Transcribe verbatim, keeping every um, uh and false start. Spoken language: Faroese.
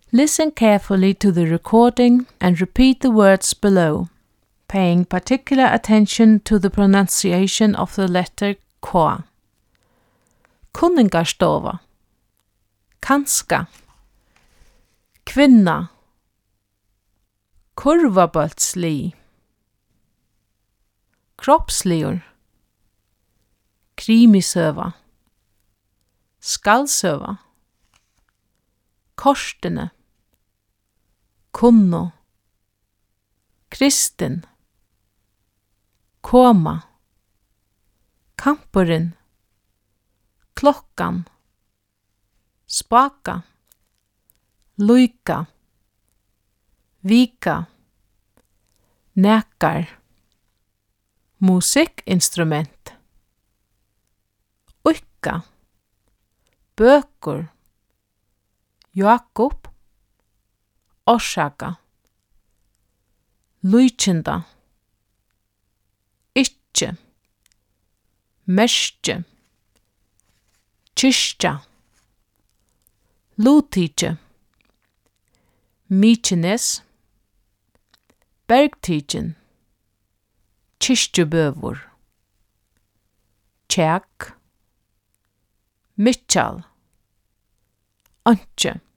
Listen carefully to the recording and repeat the words below, paying particular attention to the pronunciation of the letter K. Kunningarstova. Kanska. Kvinna. Kurvaböltsli. Kroppsligur. Krimisøva. Skaldsøva. Korstene. Kunno. Kristin. Koma. Kampurin. Klokkan. Spaka. Luika. Vika. Näkar. Musikinstrument. Ukka. Bøkur. Jakob. Orsaka. Lujkinda. Ikke. Merske. Kyrkja. Lutitje. Mykines. Bergtidjen. Kyrkjubøvur. Tjekk. Mitchell. Antje.